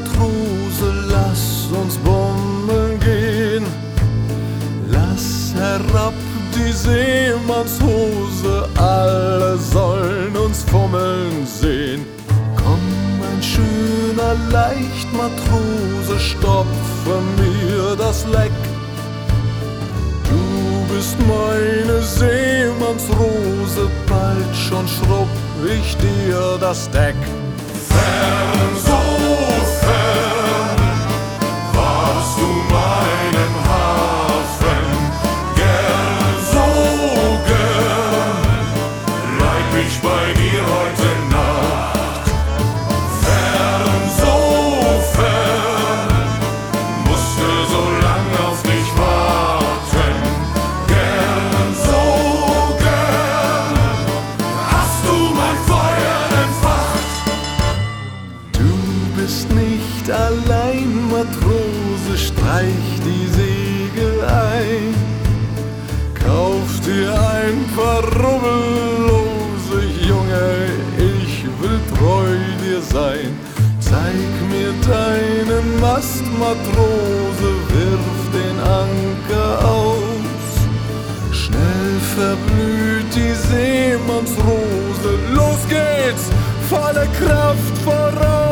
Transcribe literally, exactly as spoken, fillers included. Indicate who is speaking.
Speaker 1: Matrose, lass uns bummeln gehen. Lass herab die Seemannshose, alle sollen uns fummeln sehen. Komm, mein schöner Leichtmatrose, stopfe mir das Leck. Du bist meine Seemannsrose, bald schon schrubb ich dir das Deck.
Speaker 2: Fern, so fern, warst du meinem Hafen. Gern, so gern, bleib ich bei dir heute Nacht. Fern, so fern, musste so lang auf dich warten. Gern, so gern, hast du mein Feuer entfacht.
Speaker 1: Du bist nicht allein, Matrose, streich die Segel ein. Kauf dir ein paar Rubbellose, Junge, ich will treu dir sein. Zeig mir deinen Mast, Matrose, wirf den Anker aus. Schnell verblüht die Seemannsrose, los geht's, volle Kraft voraus.